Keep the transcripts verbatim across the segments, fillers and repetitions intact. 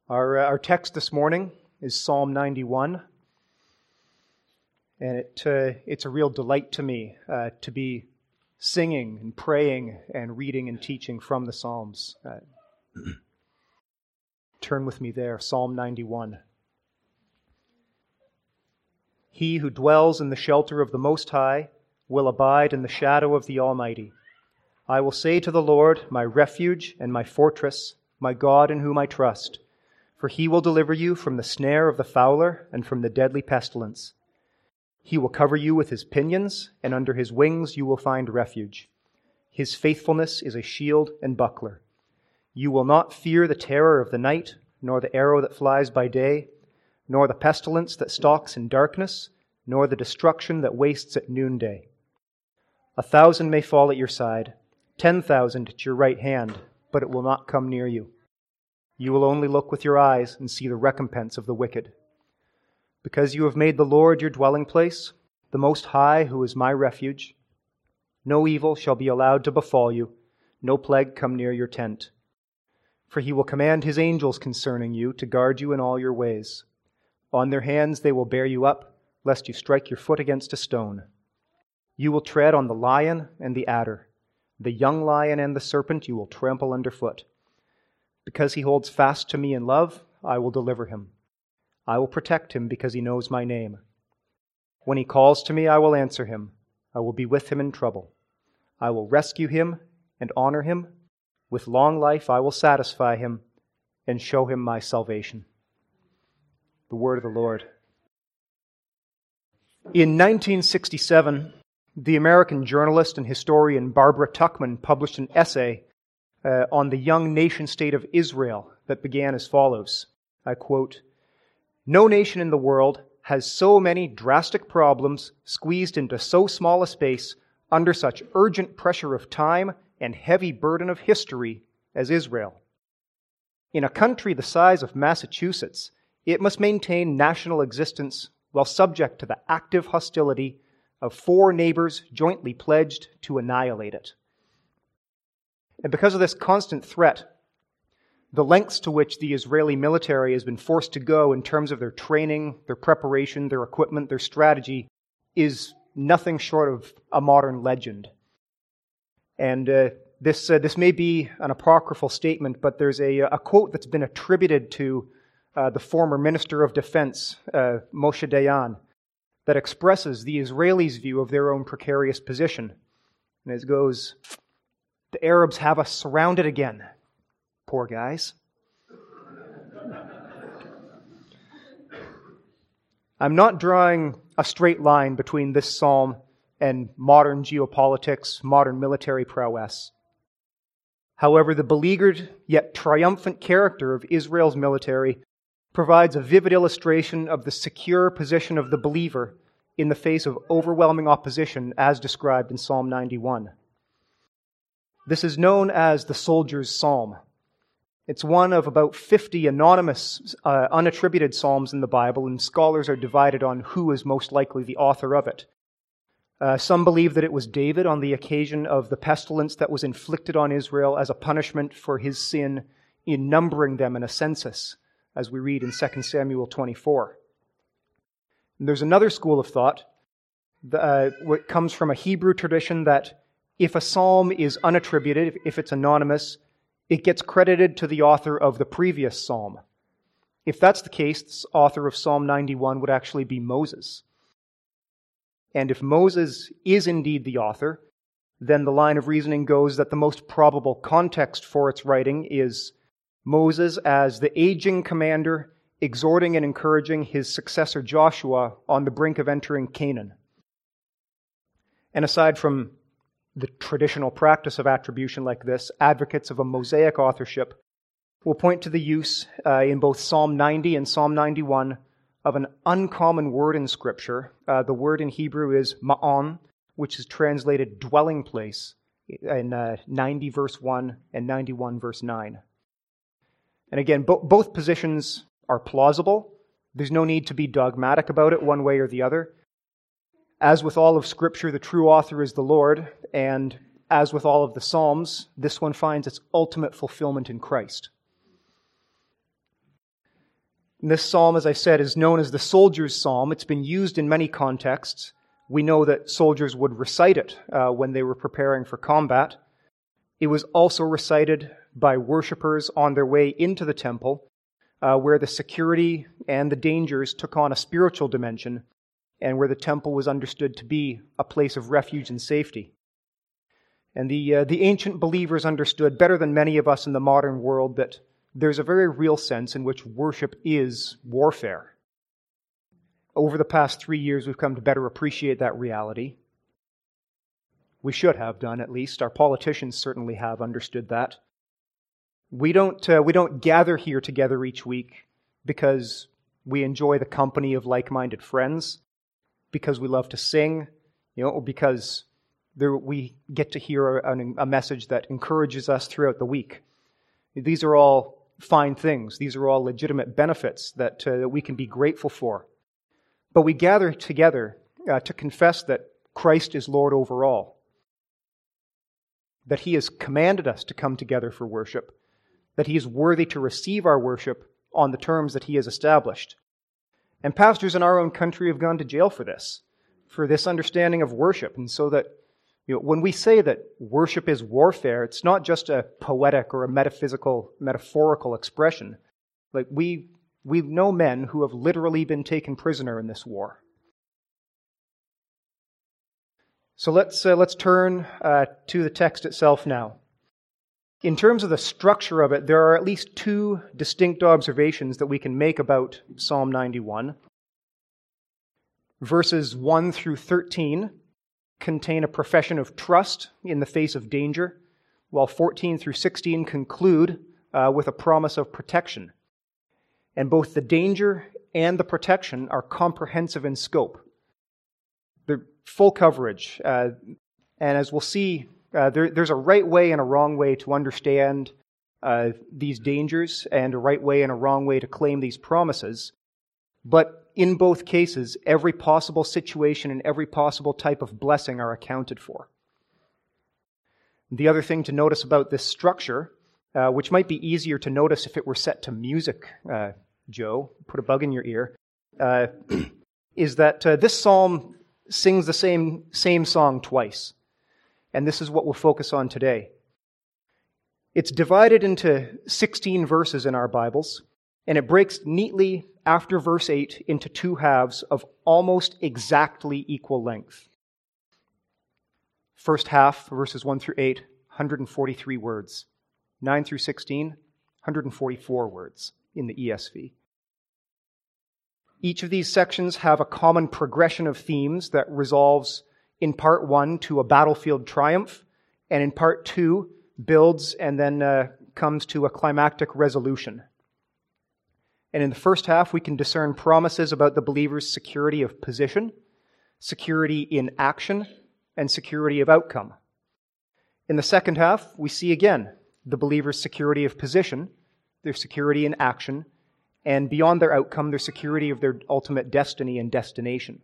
Our, uh, our text this morning is Psalm ninety-one, and it uh, it's a real delight to me uh, to be singing and praying and reading and teaching from the Psalms. Uh, turn with me there, Psalm ninety-one. He who dwells in the shelter of the Most High will abide in the shadow of the Almighty. I will say to the Lord, my refuge and my fortress, my God in whom I trust. For he will deliver you from the snare of the fowler and from the deadly pestilence. He will cover you with his pinions, and under his wings you will find refuge. His faithfulness is a shield and buckler. You will not fear the terror of the night, nor the arrow that flies by day, nor the pestilence that stalks in darkness, nor the destruction that wastes at noonday. A thousand may fall at your side, ten thousand at your right hand, but it will not come near you. You will only look with your eyes and see the recompense of the wicked. Because you have made the Lord your dwelling place, the Most High, who is my refuge, no evil shall be allowed to befall you, no plague come near your tent. For he will command his angels concerning you to guard you in all your ways. On their hands they will bear you up, lest you strike your foot against a stone. You will tread on the lion and the adder. The young lion and the serpent you will trample underfoot. Because he holds fast to me in love, I will deliver him. I will protect him because he knows my name. When he calls to me, I will answer him. I will be with him in trouble. I will rescue him and honor him. With long life I will satisfy him and show him my salvation. The word of the Lord. In nineteen sixty-seven, the American journalist and historian Barbara Tuchman published an essay uh, on the young nation-state of Israel that began as follows. I quote, "No nation in the world has so many drastic problems squeezed into so small a space under such urgent pressure of time and heavy burden of history as Israel. In a country the size of Massachusetts, it must maintain national existence while subject to the active hostility of four neighbors jointly pledged to annihilate it. And because of this constant threat, the lengths to which the Israeli military has been forced to go in terms of their training, their preparation, their equipment, their strategy, is nothing short of a modern legend. And uh, this uh, this may be an apocryphal statement, but there's a, a quote that's been attributed to uh, the former Minister of Defense, uh, Moshe Dayan, that expresses the Israelis' view of their own precarious position. And it goes, "The Arabs have us surrounded again. Poor guys." I'm not drawing a straight line between this psalm and modern geopolitics, modern military prowess. However, the beleaguered yet triumphant character of Israel's military provides a vivid illustration of the secure position of the believer in the face of overwhelming opposition as described in Psalm ninety-one. This is known as the soldier's psalm. It's one of about fifty anonymous, uh, unattributed psalms in the Bible, and scholars are divided on who is most likely the author of it. Uh, some believe that it was David on the occasion of the pestilence that was inflicted on Israel as a punishment for his sin in numbering them in a census, as we read in Second Samuel twenty-four. And there's another school of thought that uh, comes from a Hebrew tradition that if a psalm is unattributed, if, if it's anonymous, it gets credited to the author of the previous psalm. If that's the case, the author of Psalm ninety-one would actually be Moses. And if Moses is indeed the author, then the line of reasoning goes that the most probable context for its writing is Moses as the aging commander exhorting and encouraging his successor Joshua on the brink of entering Canaan. And aside from the traditional practice of attribution like this, advocates of a Mosaic authorship will point to the use uh, in both Psalm ninety and Psalm ninety-one of an uncommon word in Scripture. Uh, the word in Hebrew is ma'on, which is translated dwelling place in uh, ninety verse one and ninety-one verse nine. And again, bo- both positions are plausible. There's no need to be dogmatic about it one way or the other. As with all of Scripture, the true author is the Lord, and as with all of the Psalms, this one finds its ultimate fulfillment in Christ. And this psalm, as I said, is known as the soldier's psalm. It's been used in many contexts. We know that soldiers would recite it uh, when they were preparing for combat. It was also recited by worshipers on their way into the temple, uh, where the security and the dangers took on a spiritual dimension, and where the temple was understood to be a place of refuge and safety. And the uh, the ancient believers understood better than many of us in the modern world that there's a very real sense in which worship is warfare. Over the past three years, we've come to better appreciate that reality. We should have done, at least. Our politicians certainly have understood that. We don't uh, we don't gather here together each week because we enjoy the company of like-minded friends, because we love to sing, you know, or because there, we get to hear a, a message that encourages us throughout the week. These are all fine things. These are all legitimate benefits that, uh, that we can be grateful for. But we gather together uh, to confess that Christ is Lord over all, that He has commanded us to come together for worship, that He is worthy to receive our worship on the terms that He has established. And pastors in our own country have gone to jail for this, for this understanding of worship. And so that, you know, when we say that worship is warfare, it's not just a poetic or a metaphysical, metaphorical expression. Like we, we know men who have literally been taken prisoner in this war. So let's uh, let's turn uh, to the text itself now. In terms of the structure of it, there are at least two distinct observations that we can make about Psalm ninety-one. Verses one through thirteen contain a profession of trust in the face of danger, while fourteen through sixteen conclude uh, with a promise of protection. And both the danger and the protection are comprehensive in scope. They're full coverage. Uh, and as we'll see, uh, there, there's a right way and a wrong way to understand uh, these dangers, and a right way and a wrong way to claim these promises. But in both cases, every possible situation and every possible type of blessing are accounted for. The other thing to notice about this structure, uh, which might be easier to notice if it were set to music, uh, Joe, put a bug in your ear, uh, is that uh, this psalm sings the same, same song twice. And this is what we'll focus on today. It's divided into sixteen verses in our Bibles, and it breaks neatly after verse eight into two halves of almost exactly equal length. First half, verses one through eight, one hundred forty-three words. nine through sixteen, one hundred forty-four words in the E S V. Each of these sections have a common progression of themes that resolves in part one to a battlefield triumph, and in part two builds and then uh, comes to a climactic resolution. And in the first half, we can discern promises about the believer's security of position, security in action, and security of outcome. In the second half, we see again the believer's security of position, their security in action, and beyond their outcome, their security of their ultimate destiny and destination.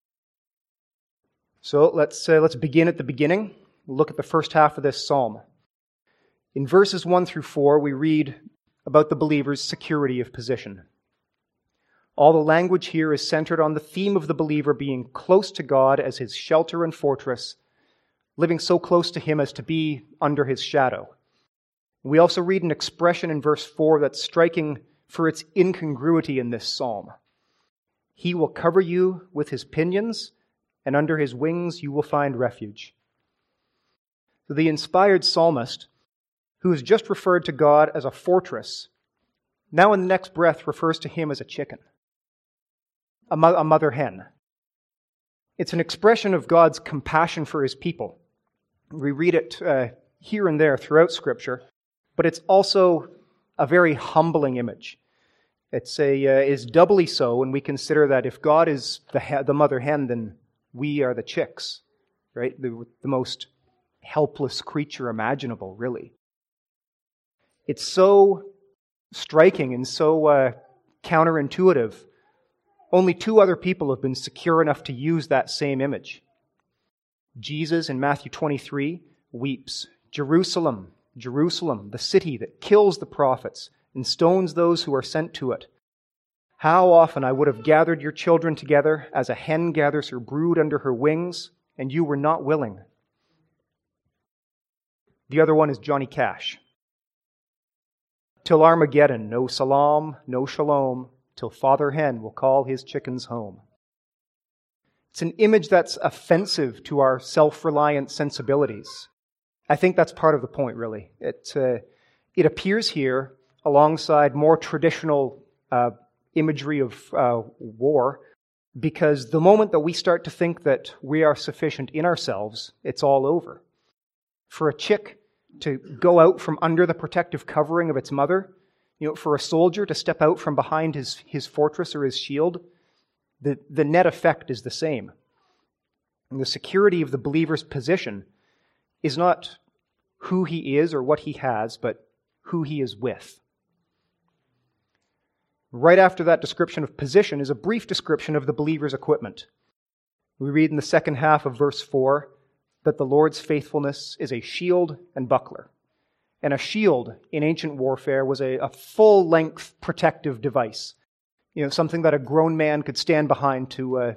So let's uh, let's begin at the beginning. We'll look at the first half of this psalm. In verses one through four, we read about the believer's security of position. All the language here is centered on the theme of the believer being close to God as his shelter and fortress, living so close to Him as to be under His shadow. We also read an expression in verse four that's striking for its incongruity in this psalm. He will cover you with His pinions, and under His wings you will find refuge. So the inspired psalmist, who has just referred to God as a fortress, now in the next breath refers to Him as a chicken, a, mo- a mother hen. It's an expression of God's compassion for His people. We read it uh, here and there throughout Scripture, but it's also a very humbling image. It's a uh, is doubly so when we consider that if God is the he- the mother hen, then we are the chicks, right? The, the most helpless creature imaginable, really. It's so striking and so uh, counterintuitive. Only two other people have been secure enough to use that same image. Jesus in Matthew twenty-three weeps, Jerusalem, Jerusalem, the city that kills the prophets and stones those who are sent to it. How often I would have gathered your children together as a hen gathers her brood under her wings, and you were not willing. The other one is Johnny Cash. Till Armageddon, no salam, no shalom, till Father Hen will call his chickens home. It's an image that's offensive to our self-reliant sensibilities. I think that's part of the point, really. It, uh, it appears here alongside more traditional uh, imagery of uh, war, because the moment that we start to think that we are sufficient in ourselves, it's all over. For a chick to go out from under the protective covering of its mother, you know, for a soldier to step out from behind his, his fortress or his shield, the, the net effect is the same. And the security of the believer's position is not who he is or what he has, but who he is with. Right after that description of position is a brief description of the believer's equipment. We read in the second half of verse four that the Lord's faithfulness is a shield and buckler. And a shield in ancient warfare was a, a full-length protective device. You know, something that a grown man could stand behind to uh,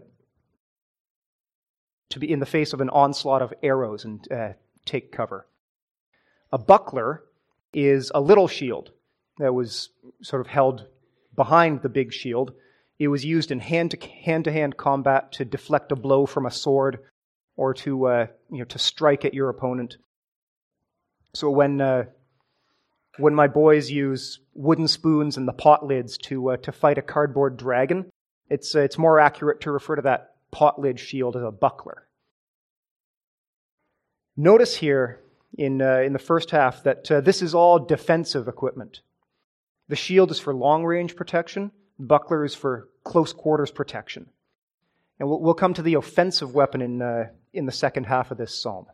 to be in the face of an onslaught of arrows and uh, take cover. A buckler is a little shield that was sort of held behind the big shield. It was used in hand-to-hand combat to deflect a blow from a sword or to uh, you know to strike at your opponent. So when uh, when my boys use wooden spoons and the pot lids to uh, to fight a cardboard dragon, it's uh, it's more accurate to refer to that pot lid shield as a buckler. Notice here in uh, in the first half that uh, this is all defensive equipment. The shield is for long-range protection. The buckler is for close quarters protection. And we'll, we'll come to the offensive weapon in uh, in the second half of this psalm.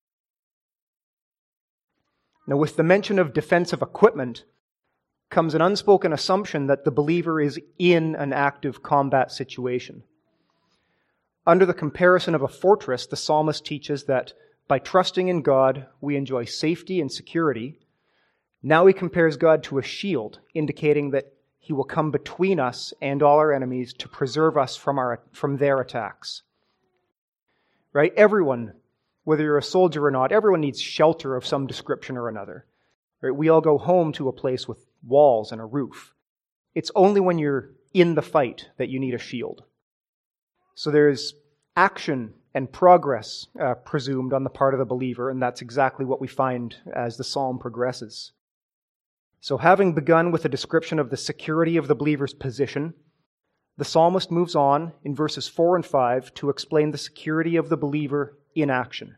Now, with the mention of defensive equipment comes an unspoken assumption that the believer is in an active combat situation. Under the comparison of a fortress, the psalmist teaches that by trusting in God, we enjoy safety and security. Now he compares God to a shield, indicating that he will come between us and all our enemies to preserve us from our from their attacks. Right? Everyone, whether you're a soldier or not, everyone needs shelter of some description or another. Right? We all go home to a place with walls and a roof. It's only when you're in the fight that you need a shield. So there's action and progress uh, presumed on the part of the believer, and that's exactly what we find as the psalm progresses. So having begun with a description of the security of the believer's position, the psalmist moves on in verses four and five to explain the security of the believer in action.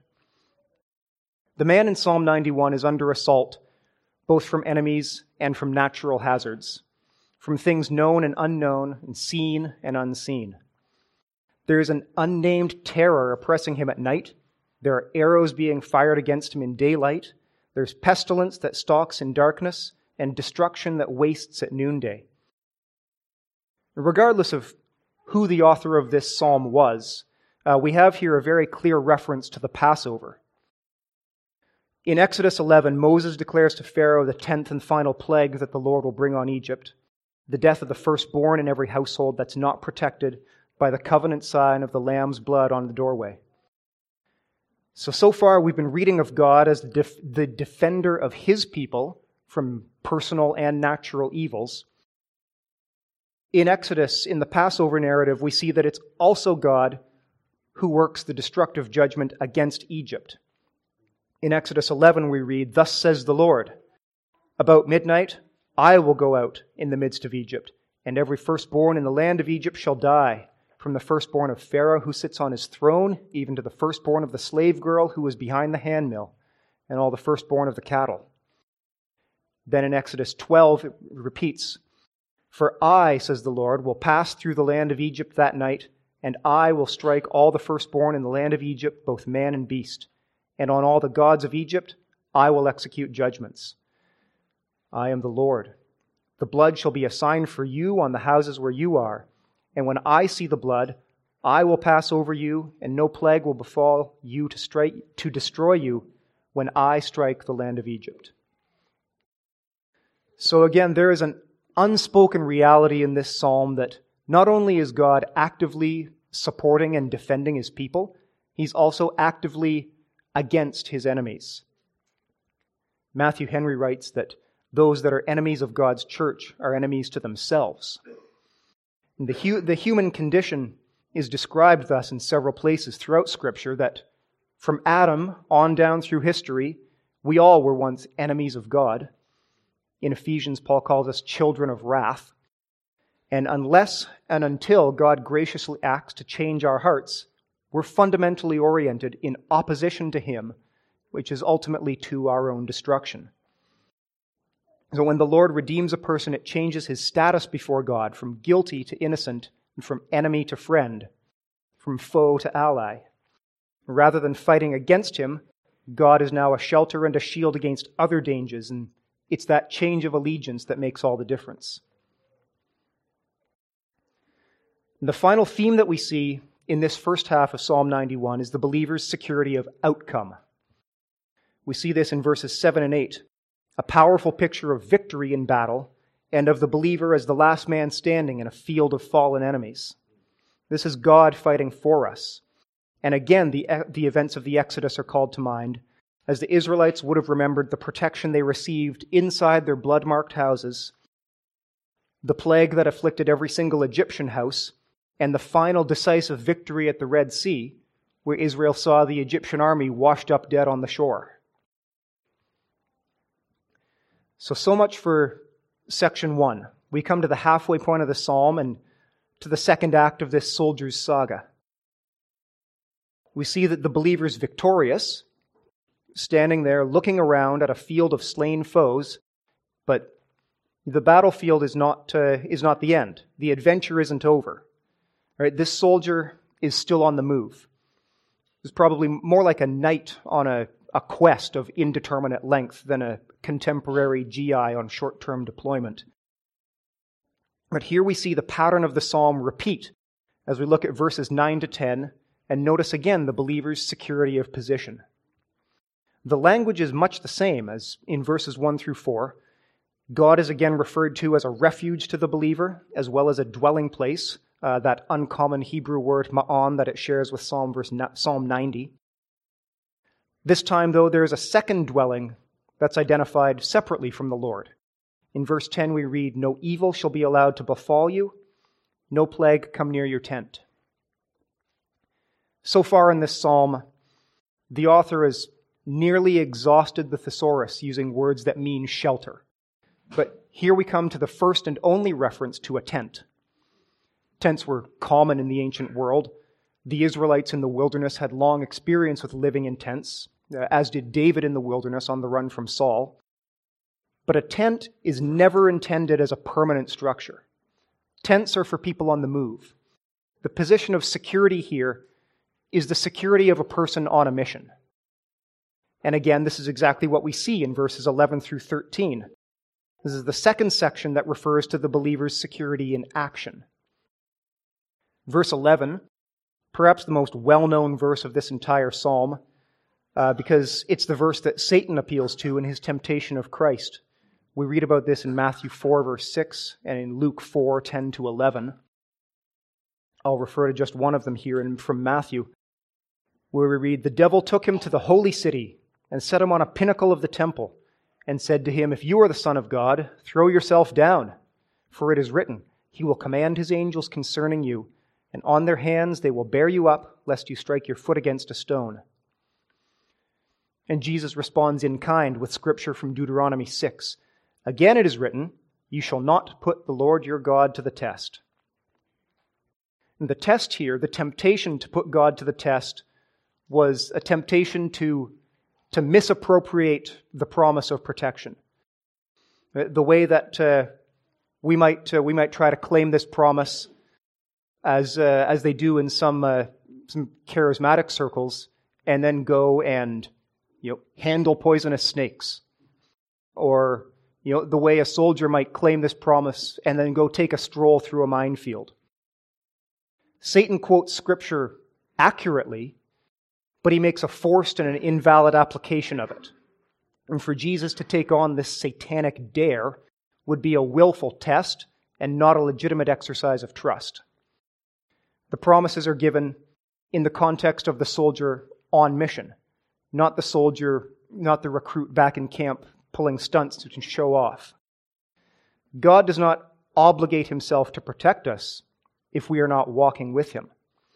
The man in Psalm ninety-one is under assault, both from enemies and from natural hazards, from things known and unknown, and seen and unseen. There is an unnamed terror oppressing him at night. There are arrows being fired against him in daylight. There's pestilence that stalks in darkness, and destruction that wastes at noonday. Regardless of who the author of this psalm was, uh, we have here a very clear reference to the Passover. In Exodus eleven, Moses declares to Pharaoh the tenth and final plague that the Lord will bring on Egypt, the death of the firstborn in every household that's not protected by the covenant sign of the lamb's blood on the doorway. So, so far we've been reading of God as the, def- the defender of his people from personal and natural evils. In Exodus, in the Passover narrative, we see that it's also God who works the destructive judgment against Egypt. In Exodus eleven, we read, "Thus says the Lord, about midnight I will go out in the midst of Egypt, and every firstborn in the land of Egypt shall die, from the firstborn of Pharaoh who sits on his throne, even to the firstborn of the slave girl who is behind the handmill, and all the firstborn of the cattle." Then in Exodus twelve, it repeats, "For I, says the Lord, will pass through the land of Egypt that night, and I will strike all the firstborn in the land of Egypt, both man and beast. And on all the gods of Egypt I will execute judgments. I am the Lord. The blood shall be a sign for you on the houses where you are. And when I see the blood, I will pass over you, and no plague will befall you to strike to destroy you when I strike the land of Egypt." So again, there is an unspoken reality in this psalm that not only is God actively supporting and defending his people, he's also actively against his enemies. Matthew Henry writes that those that are enemies of God's church are enemies to themselves. And the, hu- the human condition is described thus in several places throughout Scripture, that from Adam on down through history, we all were once enemies of God. In Ephesians, Paul calls us children of wrath. And unless and until God graciously acts to change our hearts, we're fundamentally oriented in opposition to him, which is ultimately to our own destruction. So when the Lord redeems a person, it changes his status before God from guilty to innocent, and from enemy to friend, from foe to ally. Rather than fighting against him, God is now a shelter and a shield against other dangers, and it's that change of allegiance that makes all the difference. The final theme that we see in this first half of Psalm ninety-one is the believer's security of outcome. We see this in verses seven and eight, a powerful picture of victory in battle and of the believer as the last man standing in a field of fallen enemies. This is God fighting for us. And again, the, the events of the Exodus are called to mind, as the Israelites would have remembered the protection they received inside their blood-marked houses, the plague that afflicted every single Egyptian house, and the final decisive victory at the Red Sea, where Israel saw the Egyptian army washed up dead on the shore. So, so much for section one. We come to the halfway point of the psalm and to the second act of this soldier's saga. We see that the believer is victorious, standing there looking around at a field of slain foes, but the battlefield is not uh, is not the end. The adventure isn't over. Right? This soldier is still on the move. It's probably more like a knight on a, a quest of indeterminate length than a contemporary G I on short-term deployment. But here we see the pattern of the psalm repeat as we look at verses nine to ten and notice again the believer's security of position. The language is much the same as in verses one through four. God is again referred to as a refuge to the believer, as well as a dwelling place, uh, that uncommon Hebrew word ma'an that it shares with Psalm, verse, Psalm ninety. This time, though, there is a second dwelling that's identified separately from the Lord. In verse ten we read, "No evil shall be allowed to befall you, no plague come near your tent." So far in this psalm, the author has nearly exhausted the thesaurus using words that mean shelter. But here we come to the first and only reference to a tent. Tents were common in the ancient world. The Israelites in the wilderness had long experience with living in tents, as did David in the wilderness on the run from Saul. But a tent is never intended as a permanent structure. Tents are for people on the move. The position of security here is the security of a person on a mission. And again, this is exactly what we see in verses eleven through thirteen. This is the second section that refers to the believer's security in action. Verse eleven, perhaps the most well-known verse of this entire psalm, uh, because it's the verse that Satan appeals to in his temptation of Christ. We read about this in Matthew four, verse six, and in Luke four, ten to eleven. I'll refer to just one of them here in, from Matthew, where we read, "The devil took him to the holy city and set him on a pinnacle of the temple, and said to him, 'If you are the Son of God, throw yourself down. For it is written, He will command His angels concerning you, and on their hands they will bear you up, lest you strike your foot against a stone.'" And Jesus responds in kind with scripture from Deuteronomy six. "Again it is written, You shall not put the Lord your God to the test." And the test here, the temptation to put God to the test, was a temptation to to misappropriate the promise of protection. The way that uh, we might uh, we might try to claim this promise, as uh, as they do in some uh, some charismatic circles, and then go and you know handle poisonous snakes, or you know the way a soldier might claim this promise and then go take a stroll through a minefield. Satan quotes Scripture accurately, but he makes a forced and an invalid application of it. And for Jesus to take on this satanic dare would be a willful test and not a legitimate exercise of trust. The promises are given in the context of the soldier on mission, not the soldier, not the recruit back in camp pulling stunts to show off. God does not obligate himself to protect us if we are not walking with him.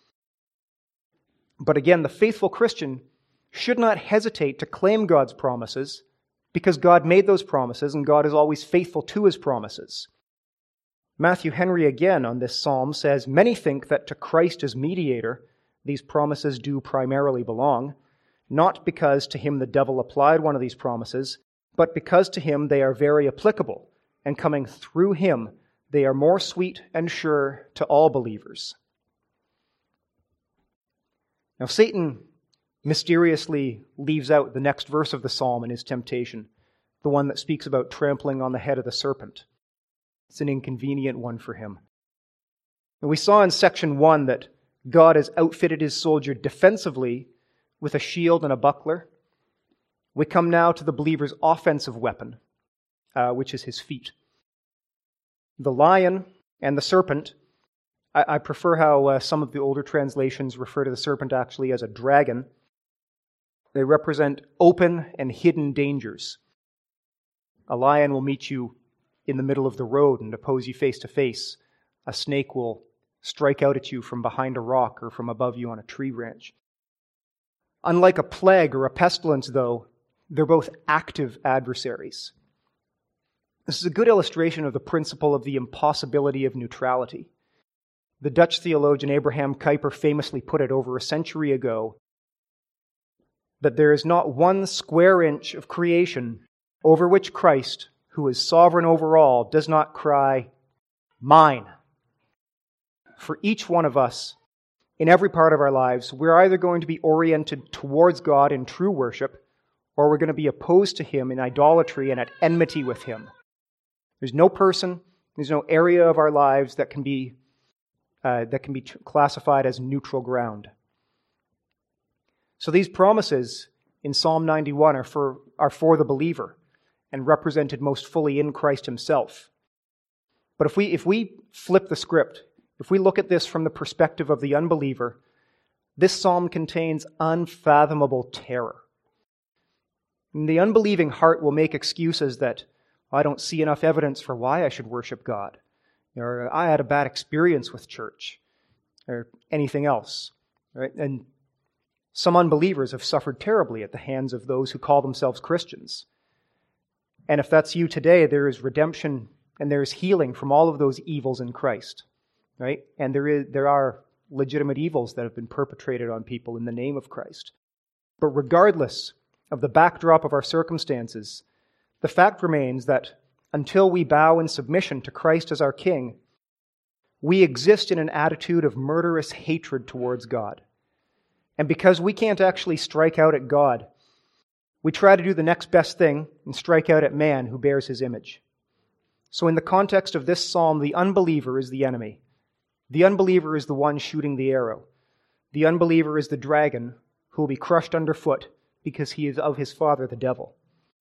But again, the faithful Christian should not hesitate to claim God's promises because God made those promises and God is always faithful to his promises. Matthew Henry again on this psalm says, "Many think that to Christ as mediator these promises do primarily belong, not because to him the devil applied one of these promises, but because to him they are very applicable, and coming through him they are more sweet and sure to all believers." Now Satan mysteriously leaves out the next verse of the psalm in his temptation, the one that speaks about trampling on the head of the serpent. It's an inconvenient one for him. And we saw in section one that God has outfitted his soldier defensively with a shield and a buckler. We come now to the believer's offensive weapon, uh, which is his feet. The lion and the serpent, I, I prefer how uh, some of the older translations refer to the serpent actually as a dragon. They represent open and hidden dangers. A lion will meet you in the middle of the road and oppose you face to face. A snake will strike out at you from behind a rock or from above you on a tree branch. Unlike a plague or a pestilence, though, they're both active adversaries. This is a good illustration of the principle of the impossibility of neutrality. The Dutch theologian Abraham Kuyper famously put it over a century ago that there is not one square inch of creation over which Christ, who is sovereign over all, does not cry, "Mine." For each one of us, in every part of our lives, we're either going to be oriented towards God in true worship, or we're going to be opposed to him in idolatry and at enmity with him. There's no person, there's no area of our lives that can be uh, that can be classified as neutral ground. So these promises in Psalm ninety-one are for are for the believer and represented most fully in Christ himself. But if we if we flip the script, if we look at this from the perspective of the unbeliever, this psalm contains unfathomable terror. And the unbelieving heart will make excuses that, "I don't see enough evidence for why I should worship God," or "I had a bad experience with church," or anything else. Right? And some unbelievers have suffered terribly at the hands of those who call themselves Christians. And if that's you today, there is redemption and there is healing from all of those evils in Christ. Right? And there is there are legitimate evils that have been perpetrated on people in the name of Christ. But regardless of the backdrop of our circumstances, the fact remains that until we bow in submission to Christ as our King, we exist in an attitude of murderous hatred towards God. And because we can't actually strike out at God, we try to do the next best thing and strike out at man who bears his image. So in the context of this psalm, the unbeliever is the enemy. The unbeliever is the one shooting the arrow. The unbeliever is the dragon who will be crushed underfoot because he is of his father, the devil.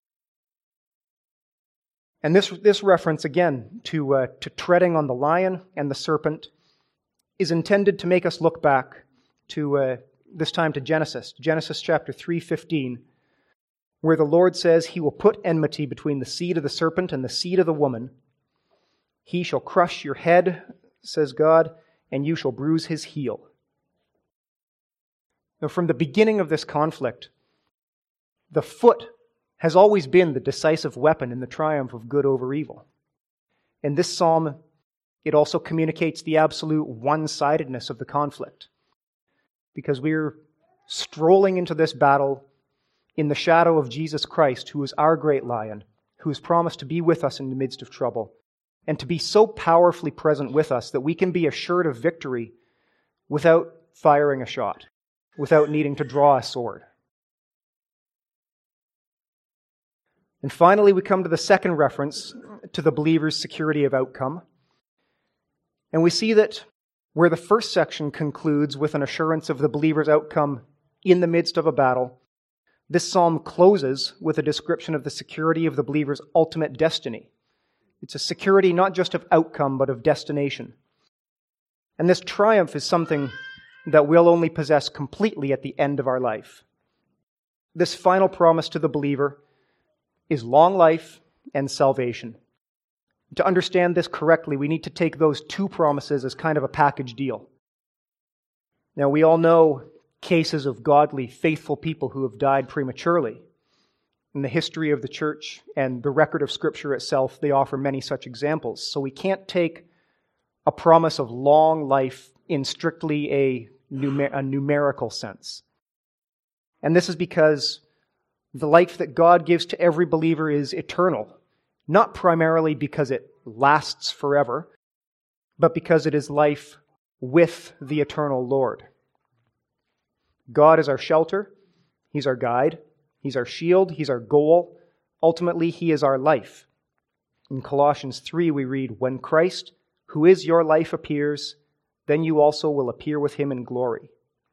And this, this reference, again, to, uh, to treading on the lion and the serpent is intended to make us look back to, uh, this time to Genesis, Genesis chapter three fifteen, where the Lord says he will put enmity between the seed of the serpent and the seed of the woman. He shall crush your head, says God, and you shall bruise his heel. Now, from the beginning of this conflict, the foot has always been the decisive weapon in the triumph of good over evil. In this psalm, it also communicates the absolute one-sidedness of the conflict, because we're strolling into this battle in the shadow of Jesus Christ, who is our great lion, who has promised to be with us in the midst of trouble, and to be so powerfully present with us that we can be assured of victory without firing a shot, without needing to draw a sword. And finally, we come to the second reference to the believer's security of outcome. And we see that where the first section concludes with an assurance of the believer's outcome in the midst of a battle, this psalm closes with a description of the security of the believer's ultimate destiny. It's a security not just of outcome, but of destination. And this triumph is something that we'll only possess completely at the end of our life. This final promise to the believer is long life and salvation. To understand this correctly, we need to take those two promises as kind of a package deal. Now, we all know cases of godly, faithful people who have died prematurely. In the history of the church and the record of Scripture itself, they offer many such examples. So we can't take a promise of long life in strictly a, numer- a numerical sense. And this is because the life that God gives to every believer is eternal, not primarily because it lasts forever, but because it is life with the eternal Lord. God is our shelter. He's our guide. He's our shield. He's our goal. Ultimately, He is our life. In Colossians three, we read, "When Christ, who is your life, appears, then you also will appear with Him in glory."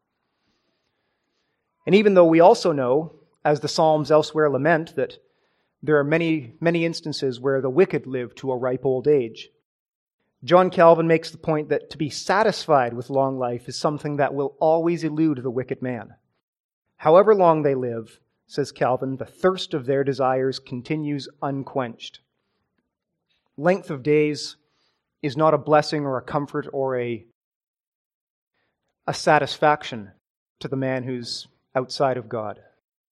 And even though we also know, as the Psalms elsewhere lament, that there are many, many instances where the wicked live to a ripe old age, John Calvin makes the point that to be satisfied with long life is something that will always elude the wicked man. However long they live, says Calvin, the thirst of their desires continues unquenched. Length of days is not a blessing or a comfort or a, a satisfaction to the man who's outside of God.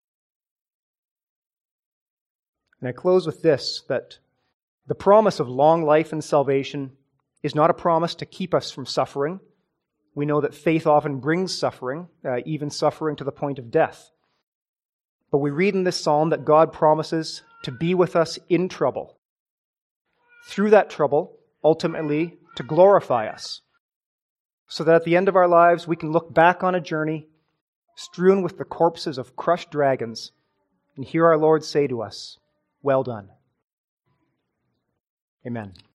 And I close with this, that the promise of long life and salvation is not a promise to keep us from suffering. We know that faith often brings suffering, uh, even suffering to the point of death. But we read in this psalm that God promises to be with us in trouble. Through that trouble, ultimately, to glorify us. So that at the end of our lives, we can look back on a journey strewn with the corpses of crushed dragons and hear our Lord say to us, "Well done." Amen.